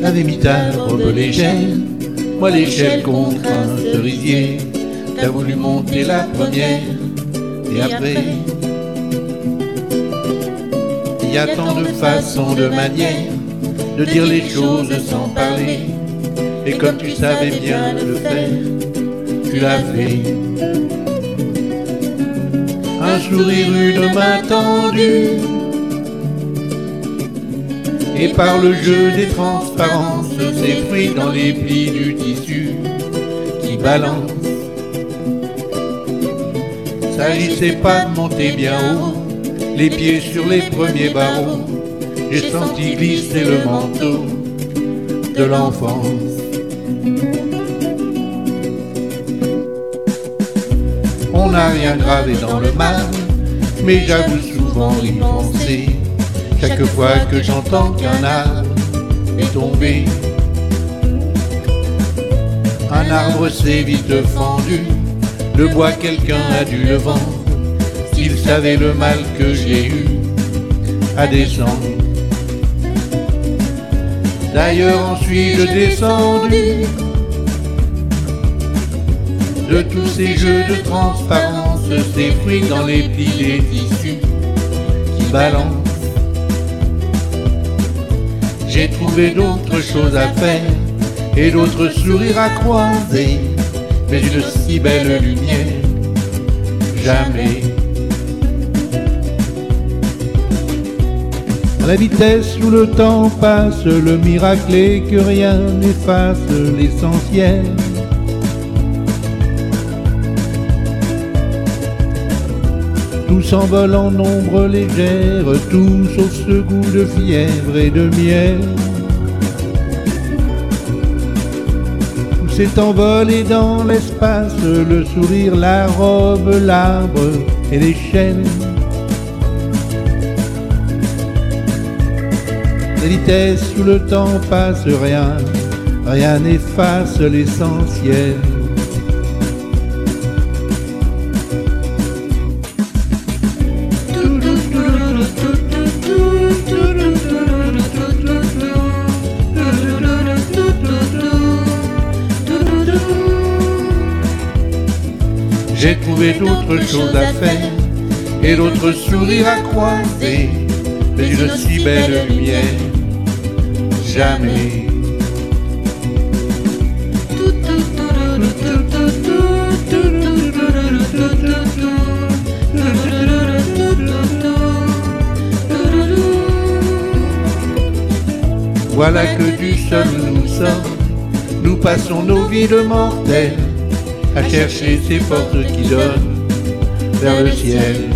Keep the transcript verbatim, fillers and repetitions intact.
T'avais mis ta robe légère, moi l'échelle contre un cerisier. T'as voulu monter la première, et après il y a tant de façons, de manières de dire les choses sans parler. Et comme tu savais bien le faire, tu l'as fait. Un sourire, une main tendue, et par le jeu des transparences, ces fruits dans les plis du tissu qui balancent. S'agissait pas de monter bien haut, les pieds sur les premiers barreaux. J'ai senti glisser le manteau de l'enfance. On n'a rien gravé dans le marbre, mais j'avoue souvent y penser. Chaque fois que j'entends qu'un arbre est tombé, un arbre s'est vite fendu, le bois quelqu'un a dû le vendre. S'il savait le mal que j'ai eu à descendre. D'ailleurs en suis-je descendu de tous ces jeux de transparence, ces fruits dans les plis des tissus qui balancent. J'ai trouvé d'autres choses à faire et d'autres sourires à croiser, mais une si belle lumière, jamais. À la vitesse où le temps passe, le miracle est que rien n'efface l'essentiel. Tout s'envole en ombre légère, tout sauf ce goût de fièvre et de miel. Tout s'est envolé dans l'espace, le sourire, la robe, l'arbre et les chênes. La vitesse où le temps passe, rien, rien n'efface l'essentiel. J'ai trouvé d'autres choses à faire et d'autres sourires à croiser, mais une si belle lumière, jamais. Voilà que du seul nous sommes, nous passons nos vies de mortels à chercher ces portes qui donnent vers le ciel.